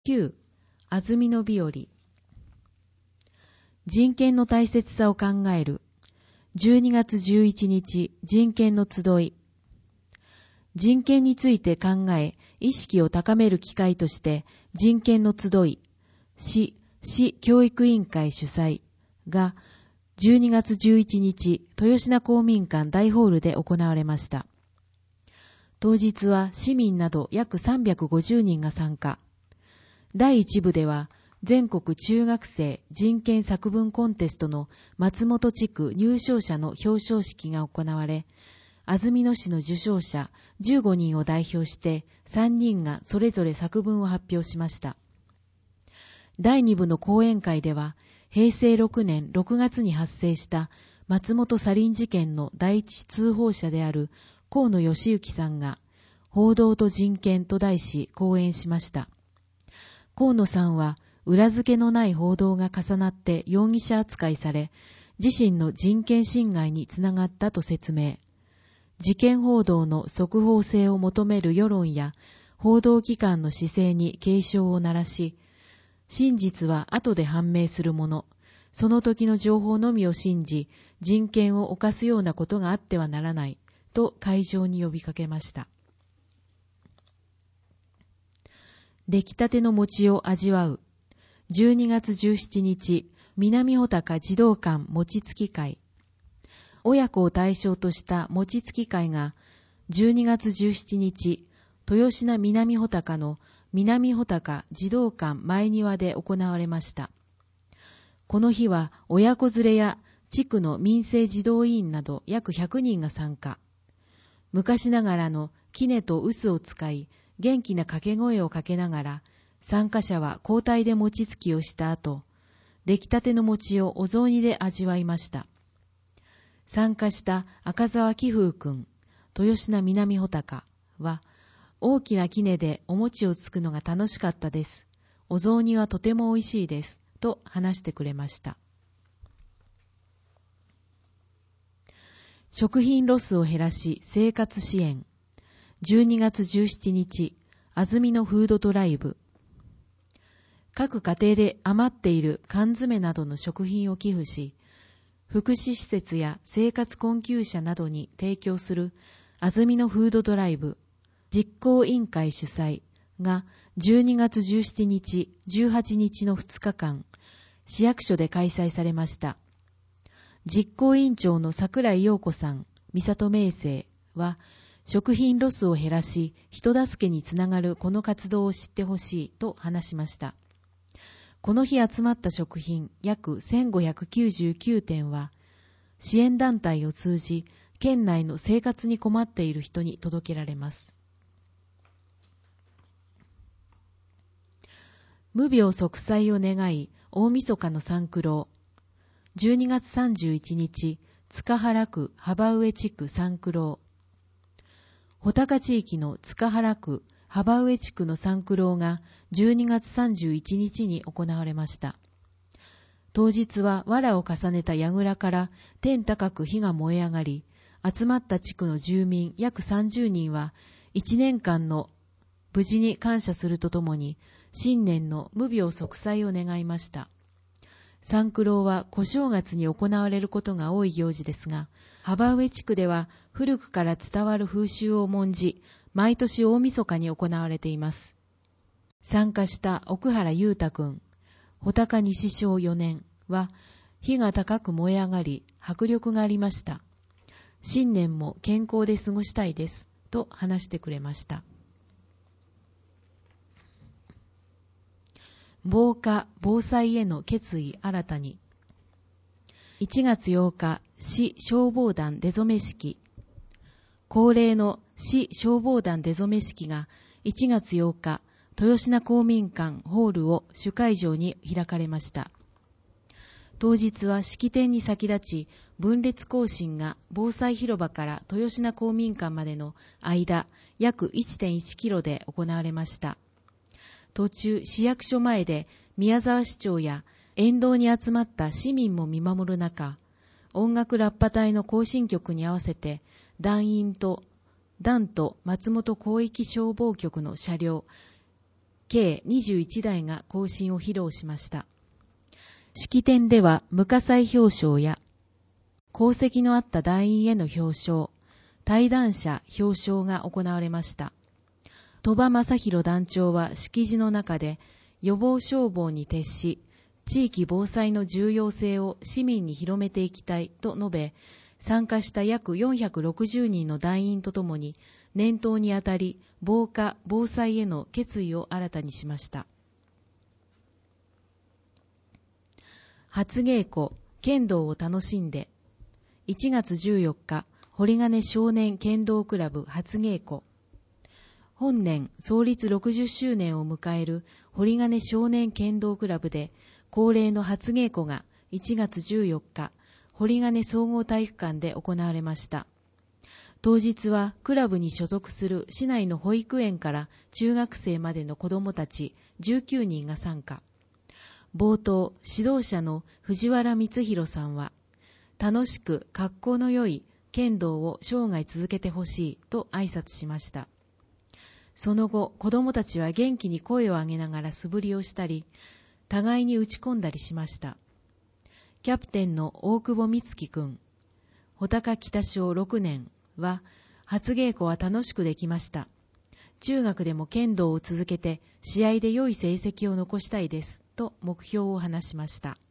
9. 安曇野日和。人権の大切さを考える。12月11日、人権の集い。人権について考え、意識を高める機会として、人権の集い、市教育委員会主催が、12月11日、豊品公民館大ホールで行われました。当日は市民など約350人が参加。第1部では、全国中学生人権作文コンテストの松本地区入賞者の表彰式が行われ、安曇野市の受賞者15人を代表して3人がそれぞれ作文を発表しました。第2部の講演会では、平成6年6月に発生した松本サリン事件の第一通報者である河野義行さんが、報道と人権と題し講演しました。河野さんは、裏付けのない報道が重なって容疑者扱いされ、自身の人権侵害につながったと説明。事件報道の速報性を求める世論や報道機関の姿勢に警鐘を鳴らし、真実は後で判明するもの、その時の情報のみを信じ、人権を侵すようなことがあってはならない、と会場に呼びかけました。出来たての餅を味わう。12月17日、南穂高児童館餅つき会。親子を対象とした餅つき会が、12月17日、豊品南穂高の南穂高児童館前庭で行われました。この日は、親子連れや地区の民生児童委員など約100人が参加。昔ながらの杵と臼を使い、元気な掛け声をかけながら、参加者は交代で餅つきをした後、出来たての餅をお雑煮で味わいました。参加した赤澤紀風くん、豊品南穂高は、大きな杵でお餅をつくのが楽しかったです。お雑煮はとても美味しいです。と話してくれました。食品ロスを減らし生活支援。12月17日、安曇野フードドライブ。各家庭で余っている缶詰などの食品を寄付し、福祉施設や生活困窮者などに提供する安曇野フードドライブ実行委員会主催が12月17日、18日の2日間、市役所で開催されました。実行委員長の桜井陽子さん、三里明生は、食品ロスを減らし、人助けにつながるこの活動を知ってほしいと話しました。この日集まった食品約1599点は、支援団体を通じ、県内の生活に困っている人に届けられます。無病息災を願い、大晦日の三九郎。12月31日、塚原区幅上地区三九郎。穂高地域の塚原区幅上地区の三九郎が12月31日に行われました。当日は藁を重ねた櫓から天高く火が燃え上がり、集まった地区の住民約30人は1年間の無事に感謝するとともに、新年の無病息災を願いました。三九郎は小正月に行われることが多い行事ですが、幅上地区では古くから伝わる風習を重んじ、毎年大晦日に行われています。参加した奥原裕太くん、穂高西小4年は、火が高く燃え上がり、迫力がありました。新年も健康で過ごしたいです、と話してくれました。防火・防災への決意新たに。1月8日、市消防団出初め式。恒例の市消防団出初め式が1月8日、豊品公民館ホールを主会場に開かれました。当日は式典に先立ち、分列行進が防災広場から豊品公民館までの間、約 1.1 キロで行われました。途中、市役所前で宮沢市長や沿道に集まった市民も見守る中、音楽ラッパ隊の行進曲に合わせて、団と松本広域消防局の車両、 計21台が行進を披露しました。式典では無火災表彰や功績のあった団員への表彰、対談者表彰が行われました。鳥羽正宏団長は式辞の中で予防消防に徹し、地域防災の重要性を市民に広めていきたいと述べ、参加した約460人の団員とともに念頭にあたり、防火・防災への決意を新たにしました。初稽古、剣道を楽しんで。1月14日、堀金少年剣道クラブ初稽古。本年創立60周年を迎える堀金少年剣道クラブで恒例の初稽古が1月14日、堀金総合体育館で行われました。当日はクラブに所属する市内の保育園から中学生までの子どもたち19人が参加。冒頭、指導者の藤原光弘さんは、楽しく格好の良い剣道を生涯続けてほしいと挨拶しました。その後、子どもたちは元気に声を上げながら素振りをしたり、互いに打ち込んだりしました。キャプテンの大久保美月くん、穂高北小6年は、初稽古は楽しくできました。中学でも剣道を続けて試合で良い成績を残したいですと目標を話しました。